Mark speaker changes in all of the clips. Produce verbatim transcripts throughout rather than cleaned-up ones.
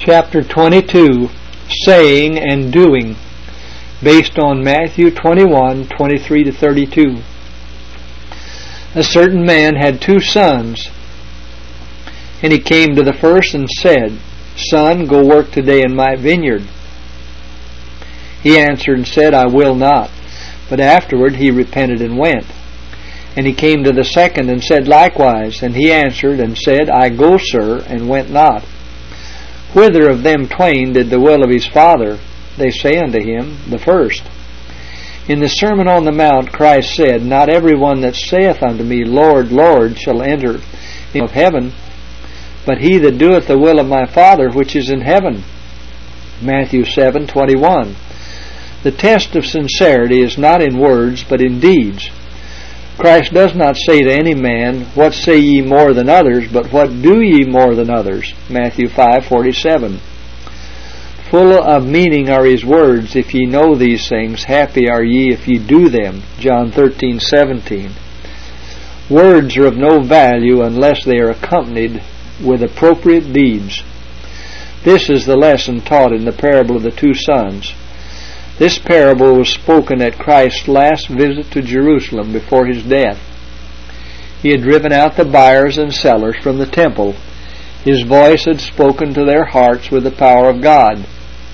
Speaker 1: Chapter twenty-two, Saying and Doing, based on Matthew twenty-one, twenty-three to thirty-two. A certain man had two sons, and he came to the first and said, Son, go work today in my vineyard. He answered and said, I will not. But afterward he repented and went. And he came to the second and said likewise. And he answered and said, I go, sir, and went not. Whither of them twain did the will of his father? They say unto him, the first. In the Sermon on the Mount Christ said, Not every one that saith unto me, Lord, Lord, shall enter of heaven, but he that doeth the will of my Father which is in heaven. Matthew seven, twenty-one. The test of sincerity is not in words, but in deeds. Christ does not say to any man, What say ye more than others, but what do ye more than others? Matthew five, forty-seven. Full of meaning are his words, If ye know these things, happy are ye if ye do them. John thirteen, seventeen. Words are of no value unless they are accompanied with appropriate deeds. This is the lesson taught in the parable of the two sons. This parable was spoken at Christ's last visit to Jerusalem before his death. He had driven out the buyers and sellers from the temple. His voice had spoken to their hearts with the power of God.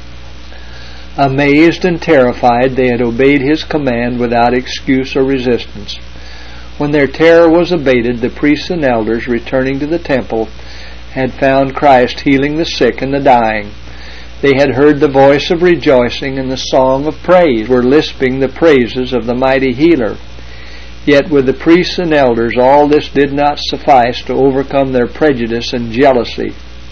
Speaker 1: Amazed and terrified, they had obeyed his command without excuse or resistance. When their terror was abated, the priests and elders, returning to the temple, had found Christ healing the sick and the dying. They had heard the voice of rejoicing and the song of praise, were lisping the praises of the mighty healer. Yet with the priests and elders all this did not suffice to overcome their prejudice and jealousy.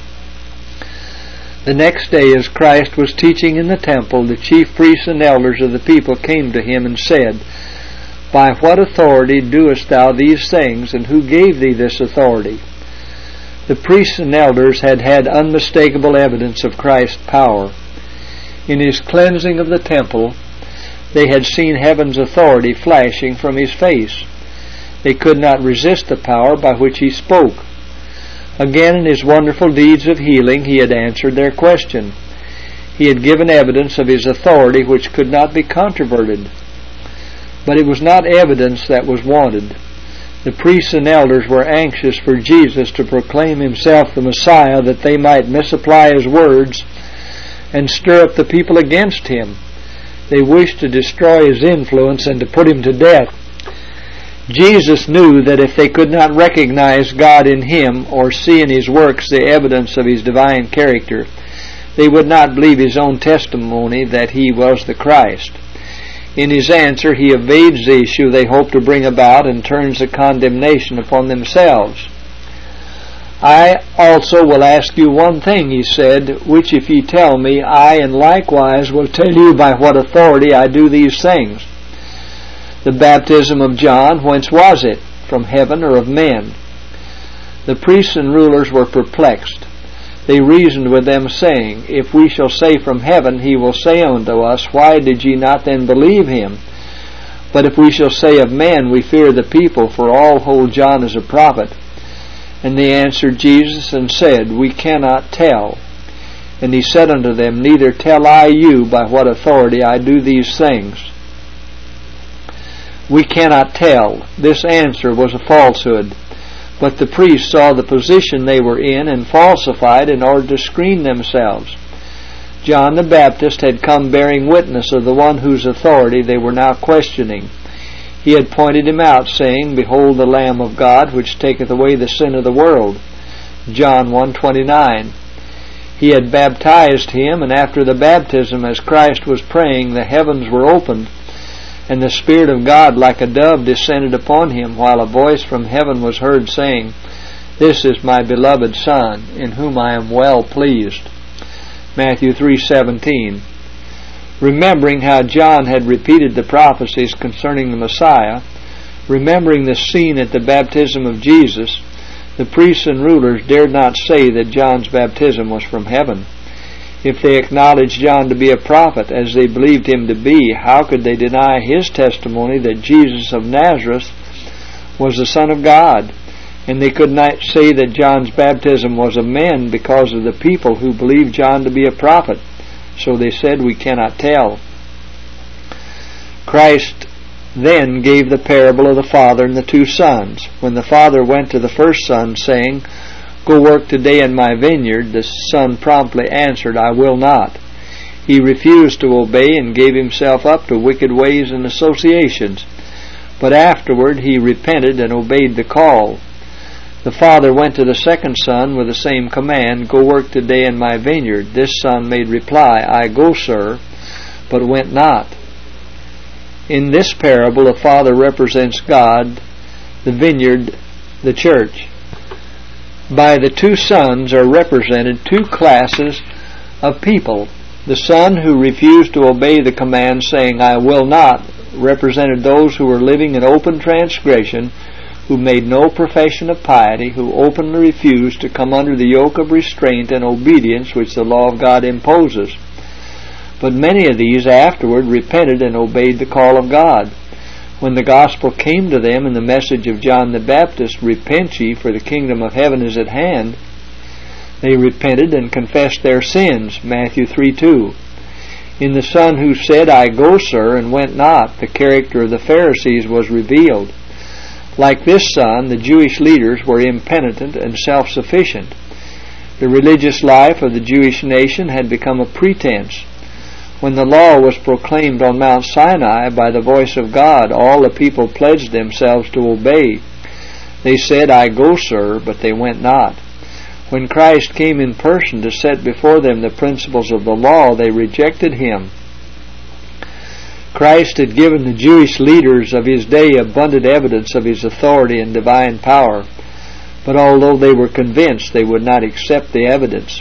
Speaker 1: The next day, as Christ was teaching in the temple, the chief priests and elders of the people came to him and said, By what authority doest thou these things, and who gave thee this authority? The priests and elders had had unmistakable evidence of Christ's power. In his cleansing of the temple, they had seen heaven's authority flashing from his face. They could not resist the power by which he spoke. Again, in his wonderful deeds of healing, he had answered their question. He had given evidence of his authority which could not be controverted. But it was not evidence that was wanted. The priests and elders were anxious for Jesus to proclaim himself the Messiah, that they might misapply his words and stir up the people against him. They wished to destroy his influence and to put him to death. Jesus knew that if they could not recognize God in him or see in his works the evidence of his divine character, they would not believe his own testimony that he was the Christ. In his answer, he evades the issue they hope to bring about and turns the condemnation upon themselves. I also will ask you one thing, he said, which if ye tell me, I and likewise will tell you by what authority I do these things. The baptism of John, whence was it? From heaven or of men? The priests and rulers were perplexed. They reasoned with them, saying, If we shall say from heaven, he will say unto us, Why did ye not then believe him? But if we shall say of men, we fear the people, for all hold John as a prophet. And they answered Jesus and said, We cannot tell. And he said unto them, Neither tell I you by what authority I do these things. We cannot tell. This answer was a falsehood. But the priests saw the position they were in and falsified in order to screen themselves. John the Baptist had come bearing witness of the one whose authority they were now questioning. He had pointed him out, saying, Behold the Lamb of God, which taketh away the sin of the world. John one twenty-nine. He had baptized him, and after the baptism, as Christ was praying, the heavens were opened, and the Spirit of God like a dove descended upon him, while a voice from heaven was heard, saying, This is my beloved Son, in whom I am well pleased. Matthew three seventeen. Remembering how John had repeated the prophecies concerning the Messiah, remembering the scene at the baptism of Jesus, the priests and rulers dared not say that John's baptism was from heaven. If they acknowledged John to be a prophet, as they believed him to be, how could they deny his testimony that Jesus of Nazareth was the Son of God? And they could not say that John's baptism was of men because of the people who believed John to be a prophet. So they said, "We cannot tell." Christ then gave the parable of the father and the two sons. When the father went to the first son, saying, "Go work today in my vineyard," the son promptly answered, "I will not." He refused to obey and gave himself up to wicked ways and associations. But afterward he repented and obeyed the call. The father went to the second son with the same command, "Go work today in my vineyard." This son made reply, "I go, sir," but went not. In this parable, the father represents God, the vineyard, the church. By the two sons are represented two classes of people. The son who refused to obey the command, saying, "I will not," represented those who were living in open transgression, who made no profession of piety, who openly refused to come under the yoke of restraint and obedience which the law of God imposes. But many of these afterward repented and obeyed the call of God. When the gospel came to them in the message of John the Baptist, "Repent ye, for the kingdom of heaven is at hand," they repented and confessed their sins, Matthew three two. In the son who said, "I go, sir," and went not, the character of the Pharisees was revealed. Like this son, the Jewish leaders were impenitent and self-sufficient. The religious life of the Jewish nation had become a pretense. When the law was proclaimed on Mount Sinai by the voice of God, all the people pledged themselves to obey. They said, "I go, sir," but they went not. When Christ came in person to set before them the principles of the law, they rejected him. Christ had given the Jewish leaders of his day abundant evidence of his authority and divine power, but although they were convinced, they would not accept the evidence.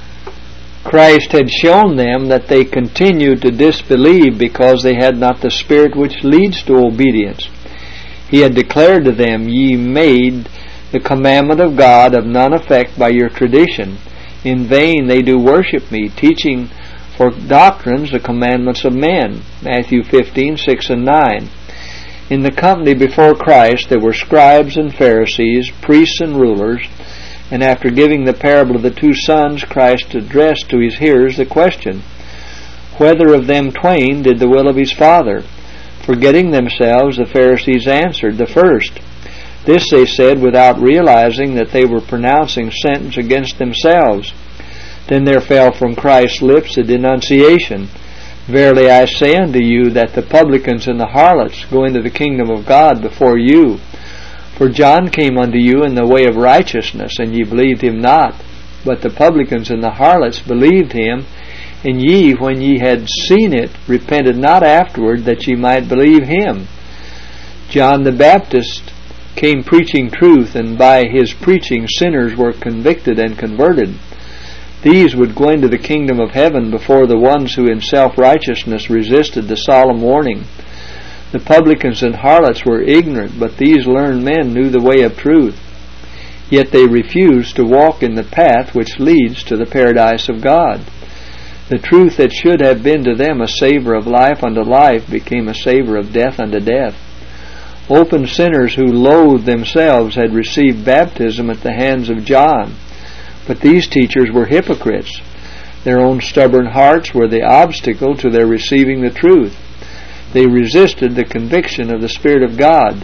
Speaker 1: Christ had shown them that they continued to disbelieve because they had not the Spirit which leads to obedience. He had declared to them, "Ye made the commandment of God of none effect by your tradition. In vain they do worship me, teaching for doctrines the commandments of men," Matthew fifteen six and nine. In the company before Christ there were scribes and Pharisees, priests and rulers, and after giving the parable of the two sons, Christ addressed to his hearers the question, whether of them twain did the will of his Father? Forgetting themselves, the Pharisees answered, "The first." This they said without realizing that they were pronouncing sentence against themselves. Then there fell from Christ's lips a denunciation, "Verily I say unto you that the publicans and the harlots go into the kingdom of God before you. For John came unto you in the way of righteousness, and ye believed him not. But the publicans and the harlots believed him, and ye, when ye had seen it, repented not afterward that ye might believe him. John the Baptist came preaching truth, and by his preaching sinners were convicted and converted. These would go into the kingdom of heaven before the ones who in self-righteousness resisted the solemn warning. The publicans and harlots were ignorant, but these learned men knew the way of truth. Yet they refused to walk in the path which leads to the paradise of God. The truth that should have been to them a savor of life unto life became a savor of death unto death. Open sinners who loathed themselves had received baptism at the hands of John. But these teachers were hypocrites. Their own stubborn hearts were the obstacle to their receiving the truth. They resisted the conviction of the Spirit of God.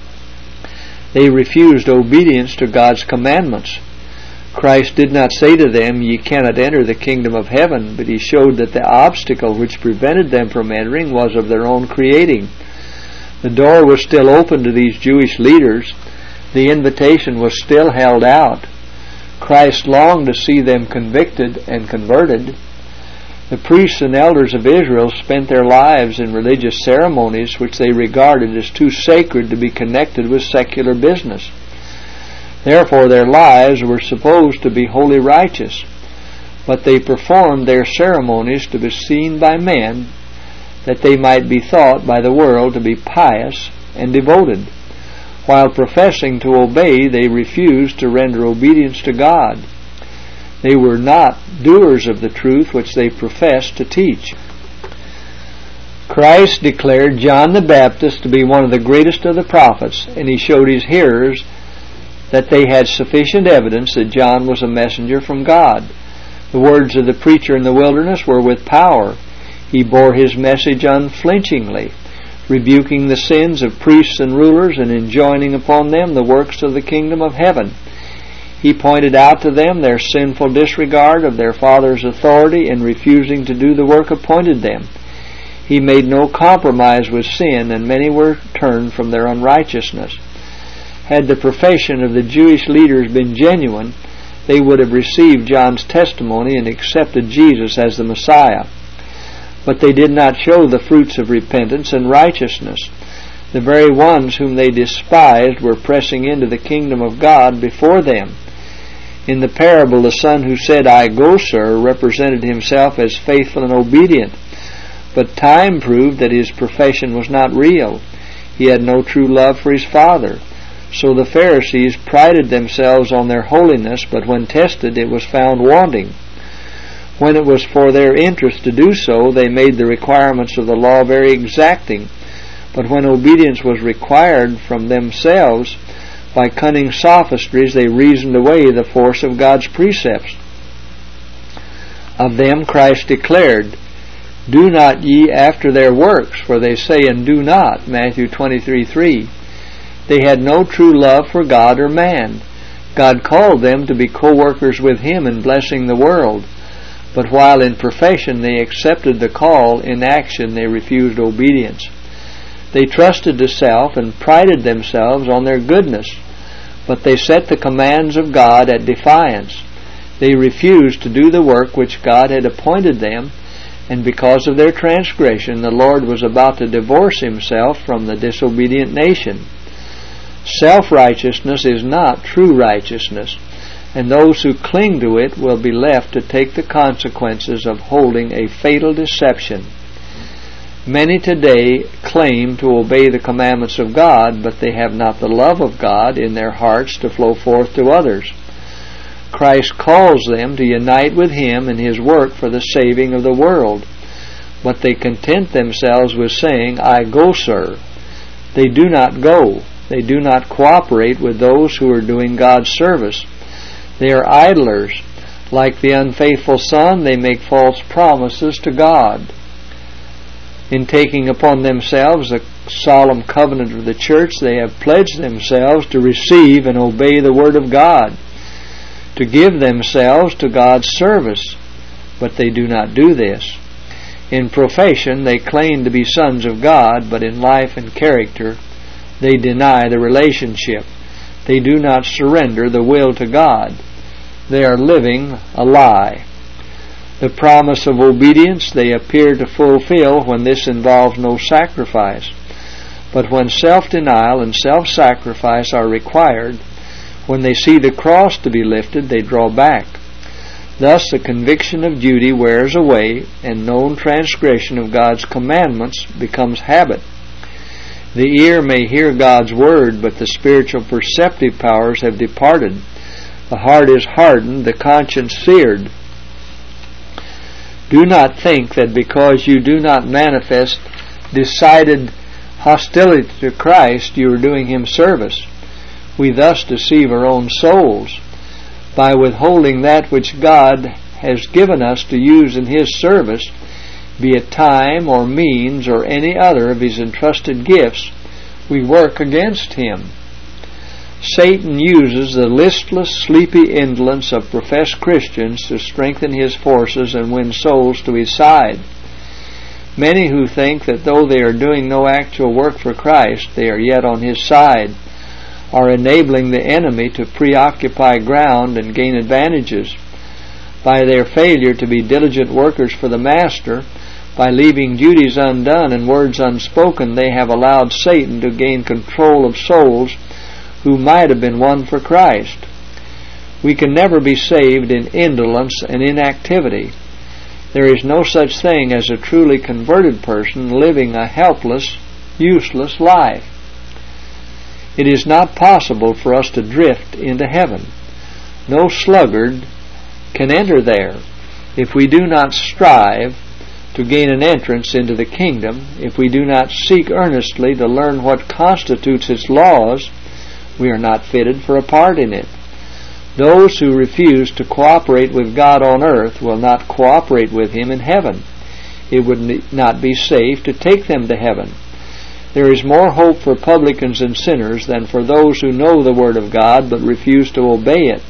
Speaker 1: They refused obedience to God's commandments. Christ did not say to them, "Ye cannot enter the kingdom of heaven," but he showed that the obstacle which prevented them from entering was of their own creating. The door was still open to these Jewish leaders. The invitation was still held out. Christ longed to see them convicted and converted. The priests and elders of Israel spent their lives in religious ceremonies which they regarded as too sacred to be connected with secular business. Therefore their lives were supposed to be wholly righteous, but they performed their ceremonies to be seen by men, that they might be thought by the world to be pious and devoted. While professing to obey, they refused to render obedience to God. They were not doers of the truth which they professed to teach. Christ declared John the Baptist to be one of the greatest of the prophets, and he showed his hearers that they had sufficient evidence that John was a messenger from God. The words of the preacher in the wilderness were with power. He bore his message unflinchingly, rebuking the sins of priests and rulers and enjoining upon them the works of the kingdom of heaven. He pointed out to them their sinful disregard of their Father's authority in refusing to do the work appointed them. He made no compromise with sin, and many were turned from their unrighteousness. Had the profession of the Jewish leaders been genuine, they would have received John's testimony and accepted Jesus as the Messiah. But they did not show the fruits of repentance and righteousness. The very ones whom they despised were pressing into the kingdom of God before them. In the parable, the son who said, "I go, sir," represented himself as faithful and obedient. But time proved that his profession was not real. He had no true love for his Father. So the Pharisees prided themselves on their holiness, but when tested it was found wanting. When it was for their interest to do so, they made the requirements of the law very exacting. But when obedience was required from themselves, by cunning sophistries they reasoned away the force of God's precepts. Of them Christ declared, "Do not ye after their works, for they say and do not." Matthew twenty-three three. They had no true love for God or man. God called them to be co-workers with Him in blessing the world. But while in profession they accepted the call, in action they refused obedience. They trusted to self and prided themselves on their goodness, but they set the commands of God at defiance. They refused to do the work which God had appointed them, and because of their transgression the Lord was about to divorce Himself from the disobedient nation. Self-righteousness is not true righteousness, and those who cling to it will be left to take the consequences of holding a fatal deception. Many today claim to obey the commandments of God, but they have not the love of God in their hearts to flow forth to others. Christ calls them to unite with Him in His work for the saving of the world, but they content themselves with saying, "I go, sir." They do not go. They do not cooperate with those who are doing God's service. They are idlers. Like the unfaithful son, they make false promises to God. In taking upon themselves the solemn covenant of the church, they have pledged themselves to receive and obey the Word of God, to give themselves to God's service, but they do not do this. In profession, they claim to be sons of God, but in life and character, they deny the relationship. They do not surrender the will to God. They are living a lie. The promise of obedience they appear to fulfill when this involves no sacrifice. But when self-denial and self-sacrifice are required, when they see the cross to be lifted, they draw back. Thus the conviction of duty wears away, and known transgression of God's commandments becomes habit. The ear may hear God's word, but the spiritual perceptive powers have departed. The heart is hardened, the conscience seared. Do not think that because you do not manifest decided hostility to Christ, you are doing Him service. We thus deceive our own souls. By withholding that which God has given us to use in His service, be it time or means or any other of His entrusted gifts, we work against Him. Satan uses the listless, sleepy indolence of professed Christians to strengthen his forces and win souls to his side. Many who think that though they are doing no actual work for Christ, they are yet on His side, are enabling the enemy to preoccupy ground and gain advantages. By their failure to be diligent workers for the Master, by leaving duties undone and words unspoken, they have allowed Satan to gain control of souls who might have been won for Christ. We can never be saved in indolence and inactivity. There is no such thing as a truly converted person living a helpless, useless life. It is not possible for us to drift into heaven. No sluggard can enter there. If we do not strive to gain an entrance into the kingdom, if we do not seek earnestly to learn what constitutes its laws, We are not fitted for a part in it. Those who refuse to cooperate with God on earth will not cooperate with Him in heaven. It would not be safe to take them to heaven. There is more hope for publicans and sinners than for those who know the Word of God but refuse to obey it.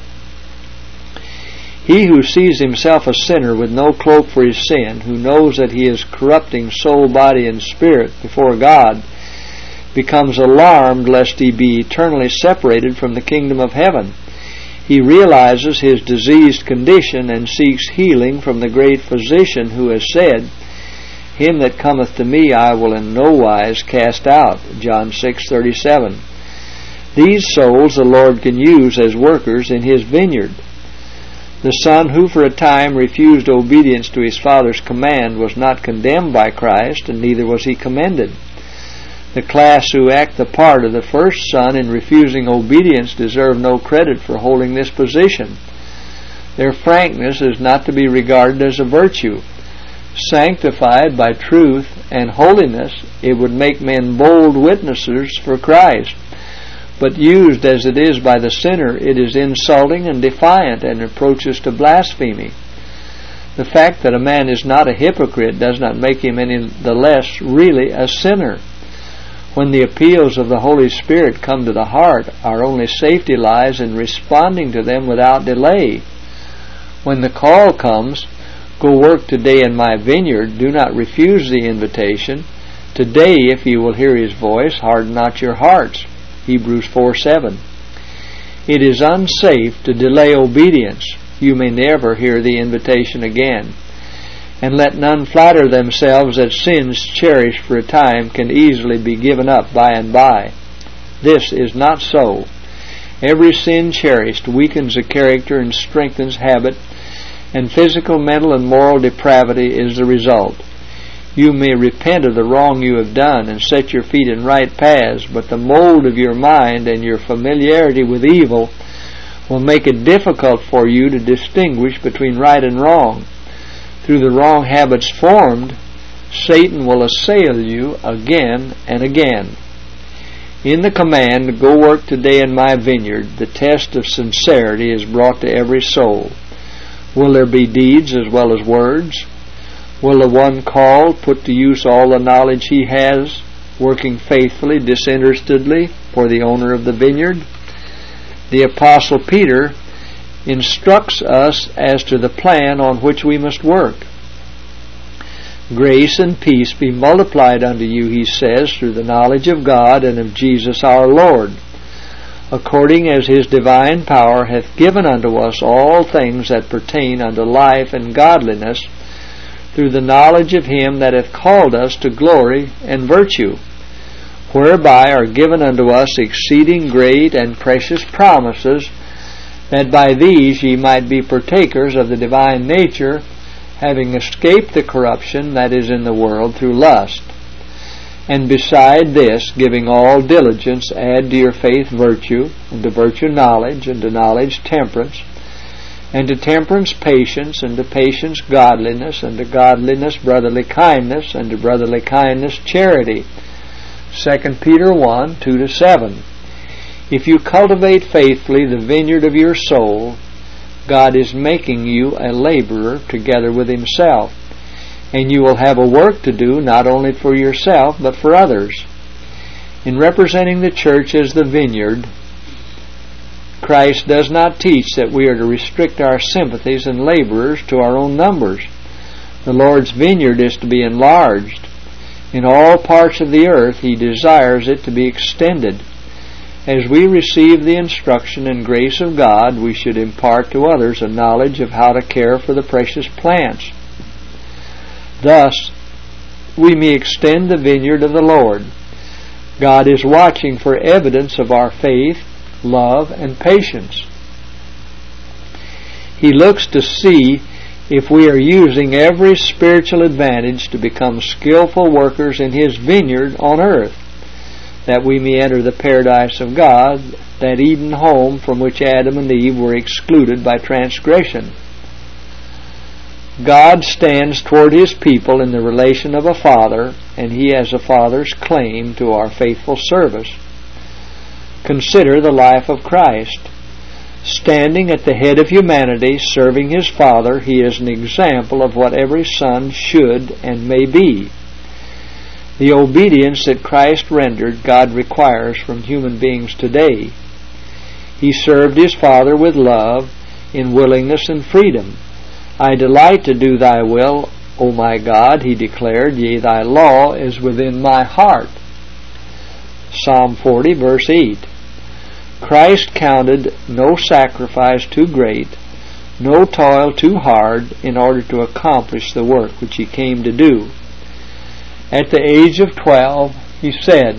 Speaker 1: He who sees himself a sinner with no cloak for his sin, who knows that he is corrupting soul, body, and spirit before God, becomes alarmed lest he be eternally separated from the kingdom of heaven. He realizes his diseased condition and seeks healing from the great physician who has said, "Him that cometh to me I will in no wise cast out." John six thirty-seven. These souls the Lord can use as workers in His vineyard. The son who for a time refused obedience to his father's command was not condemned by Christ, and neither was he commended. The class who act the part of the first son in refusing obedience deserve no credit for holding this position. Their frankness is not to be regarded as a virtue. Sanctified by truth and holiness, it would make men bold witnesses for Christ. But used as it is by the sinner, it is insulting and defiant and approaches to blasphemy. The fact that a man is not a hypocrite does not make him any the less really a sinner. When the appeals of the Holy Spirit come to the heart, our only safety lies in responding to them without delay. When the call comes, "Go work today in my vineyard," do not refuse the invitation. Today, if you will hear His voice, harden not your hearts. Hebrews four seven. It is unsafe to delay obedience. You may never hear the invitation again. And let none flatter themselves that sins cherished for a time can easily be given up by and by. This is not so. Every sin cherished weakens the character and strengthens habit, and physical, mental, and moral depravity is the result. You may repent of the wrong you have done and set your feet in right paths, but the mold of your mind and your familiarity with evil will make it difficult for you to distinguish between right and wrong. Through the wrong habits formed, Satan will assail you again and again. In the command, "Go work today in my vineyard," the test of sincerity is brought to every soul. Will there be deeds as well as words? Will the one called put to use all the knowledge he has, working faithfully, disinterestedly for the owner of the vineyard? The Apostle Peter instructs us as to the plan on which we must work. "Grace and peace be multiplied unto you," he says, "through the knowledge of God and of Jesus our Lord, according as His divine power hath given unto us all things that pertain unto life and godliness, through the knowledge of Him that hath called us to glory and virtue, whereby are given unto us exceeding great and precious promises, that by these ye might be partakers of the divine nature, having escaped the corruption that is in the world through lust. And beside this, giving all diligence, add to your faith virtue, and to virtue knowledge, and to knowledge temperance, and to temperance patience, and to patience godliness, and to godliness brotherly kindness, and to brotherly kindness charity." Second Peter one two to seven. If you cultivate faithfully the vineyard of your soul, God is making you a laborer together with Himself, and you will have a work to do not only for yourself but for others. In representing the church as the vineyard, Christ does not teach that we are to restrict our sympathies and laborers to our own numbers. The Lord's vineyard is to be enlarged. In all parts of the earth He desires it to be extended. As we receive the instruction and grace of God, we should impart to others a knowledge of how to care for the precious plants. Thus, we may extend the vineyard of the Lord. God is watching for evidence of our faith, love, and patience. He looks to see if we are using every spiritual advantage to become skillful workers in His vineyard on earth, that we may enter the paradise of God, that Eden home from which Adam and Eve were excluded by transgression. God stands toward His people in the relation of a father, and He has a father's claim to our faithful service. Consider the life of Christ. Standing at the head of humanity, serving His Father, He is an example of what every son should and may be. The obedience that Christ rendered, God requires from human beings today. He served His Father with love, in willingness and freedom. I delight to do Thy will, O my God, He declared, yea, Thy law is within my heart. Psalm forty, verse eight. Christ counted no sacrifice too great, no toil too hard, in order to accomplish the work which He came to do. At the age of twelve, He said,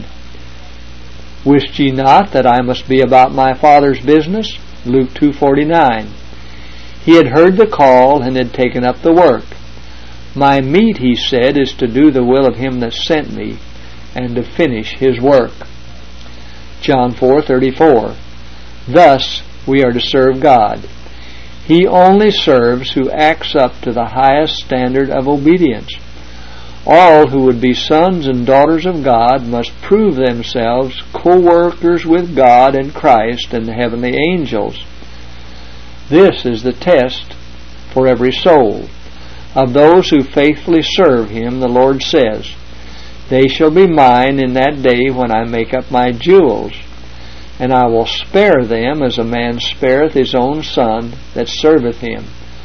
Speaker 1: Wist ye not that I must be about my Father's business? Luke two forty-nine. He had heard the call and had taken up the work. My meat, He said, is to do the will of Him that sent me, and to finish His work. John four thirty-four. Thus we are to serve God. He only serves who acts up to the highest standard of obedience. All who would be sons and daughters of God must prove themselves co-workers with God and Christ and the heavenly angels. This is the test for every soul. Of those who faithfully serve Him, the Lord says, They shall be mine in that day when I make up my jewels, and I will spare them as a man spareth his own son that serveth him.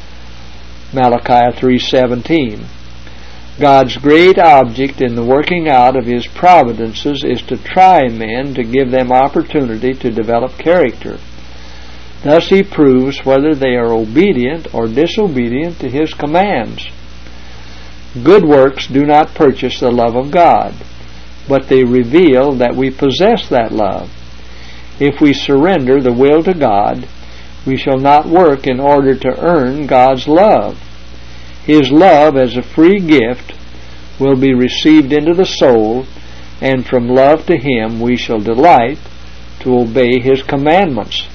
Speaker 1: Malachi three seventeen. God's great object in the working out of His providences is to try men, to give them opportunity to develop character. Thus He proves whether they are obedient or disobedient to His commands. Good works do not purchase the love of God, but they reveal that we possess that love. If we surrender the will to God, we shall not work in order to earn God's love. His love as a free gift will be received into the soul, and from love to Him we shall delight to obey His commandments.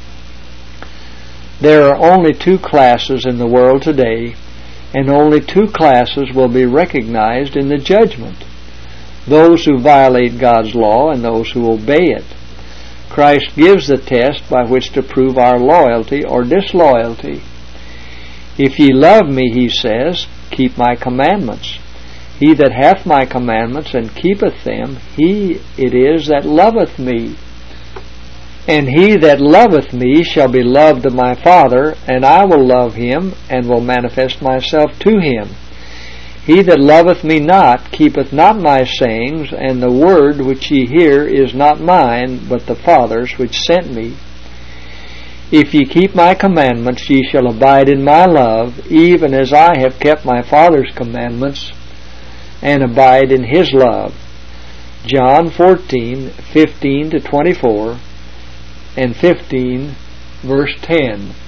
Speaker 1: There are only two classes in the world today, and only two classes will be recognized in the judgment: those who violate God's law and those who obey it. Christ gives the test by which to prove our loyalty or disloyalty. If ye love me, He says, keep my commandments. He that hath my commandments and keepeth them, he it is that loveth me. And he that loveth me shall be loved of my Father, and I will love him, and will manifest myself to him. He that loveth me not keepeth not my sayings, and the word which ye hear is not mine, but the Father's which sent me. If ye keep my commandments, ye shall abide in my love, even as I have kept my Father's commandments, and abide in His love. John fourteen fifteen to twenty-four, and fifteen, verse ten.